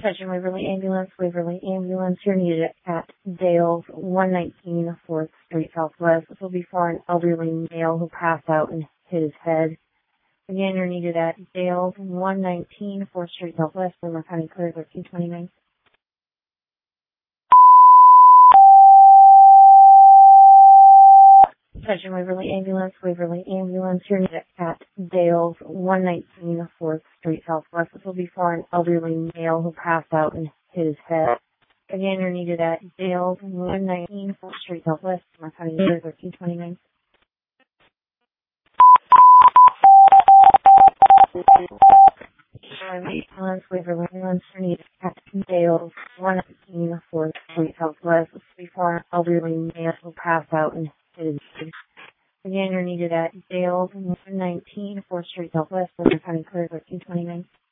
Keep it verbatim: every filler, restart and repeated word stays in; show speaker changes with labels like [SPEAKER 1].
[SPEAKER 1] Attention Waverly Ambulance, Waverly Ambulance, you're needed at Dales, one nineteen fourth Street Southwest. This will be for an elderly male who passed out and hit his head. Again, you're needed at Dales, one nineteen fourth Street Southwest, Boomer County Clear, thirteen twenty-nine. Attention Waverly Ambulance, Waverly Ambulance, you're needed at Dales, one nineteen fourth Street Southwest. This will be for an elderly male who passed out and hit his head. Again, you're needed at Dales, one nineteen fourth Street Southwest, Boomer County Clear, thirteen twenty-nine. Ambulance, Waverly Ambulance, you're needed at Dales, one nineteen fourth Street Southwest. This will be for an elderly male who passed out and hit his head. Again, you're needed at Dales, one nineteen fourth Street Southwest, Boomer County Clear, thirteen twenty-nine.